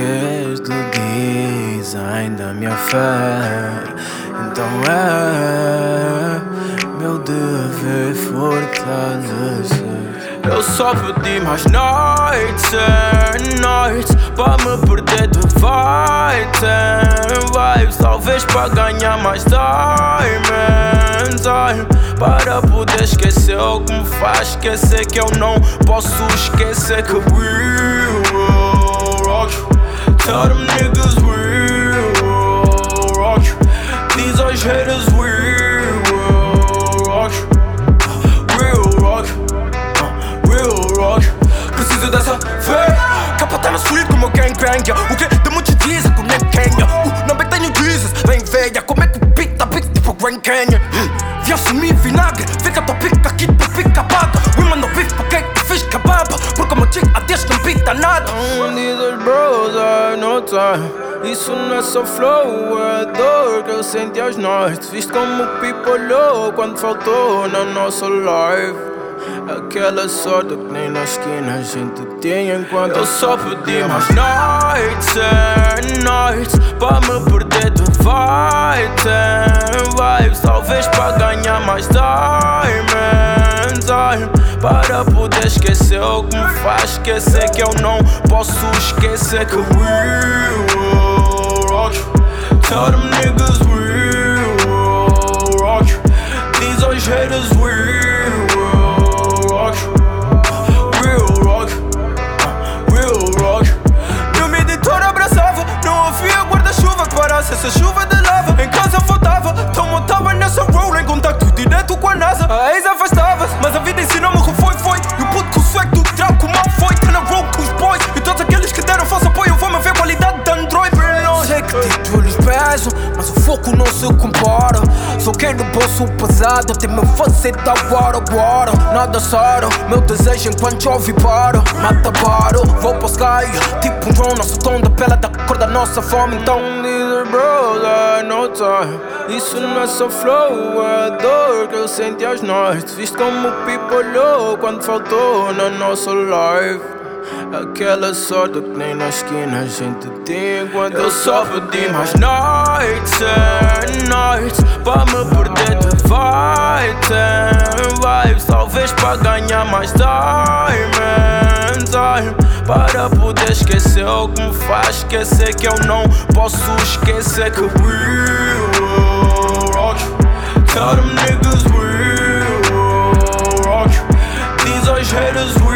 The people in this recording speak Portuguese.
que és do design da minha fé. Então é meu dever fortalecer. Eu só pedi mais noites and noites pra me perder de vibes and vibes. Talvez pra ganhar mais time, para poder esquecer o que me faz esquecer que eu não posso esquecer que we will rock you. Tell them niggas we will rock you. These are haters, we will rock you. We'll rock you. We'll rock you. Preciso dessa fé, capa tá na suíte como gangbang. O que de muitos dias é que nem Kenya. Não bem tenho Jesus, vem velha. Como é que o beat tá big tipo Grand Canyon? Vi assumir vinagre, fica tua pica aqui, tu fica paga. We mandou beef, porque é que fiz cababa? Porque o meu chick a Deus não pita nada. These bros are no time. Isso não é só flow, é dor que eu senti às noites. Viste como o people olhou quando faltou na nossa live. Aquela sorte que nem na esquina a gente tinha enquanto eu só pedi mais noites and noites pra me perder de vibes and vibes. Talvez pra ganhar mais time and time, para poder esquecer o que me faz esquecer que eu não posso esquecer que we will rock you. Tell them niggas we will rock you. These are haters, we will rock you. We'll rock you. We'll rock you. Meu meditor abraçava, não havia guarda-chuva que parasse essa chuva de lava. Em casa faltava, então montava nessa roll em contacto direto com a NASA. A ex afastava-se, mas a vida ensinou-me o que foi. E o puto com o swag do trago mal foi. Tá na roll com os boys e todos aqueles que deram falso apoio. Vão-me ver qualidade de Android. Sei que títulos pesam, mas o foco não se compara. Só quero bolso pesado, até me fazer da agora. Nada sério, meu desejo enquanto chove para. Mata paro, vou para o sky, tipo um drone. Nosso tom da pele da cor da nossa fome. Então, these bros are no time. Isso não é só flow, é dor que eu senti às noites. Viste como o people olhou quando faltou na nossa live. Aquela sorte que nem na esquina a gente tinha enquanto eu só pedi mais noites and noites pra me perder de vibes and vibes. Talvez pra ganhar mais time and time, para poder esquecer o que me faz esquecer que eu não posso esquecer que we will rock you. Tell them niggas we will rock you. These are haters, we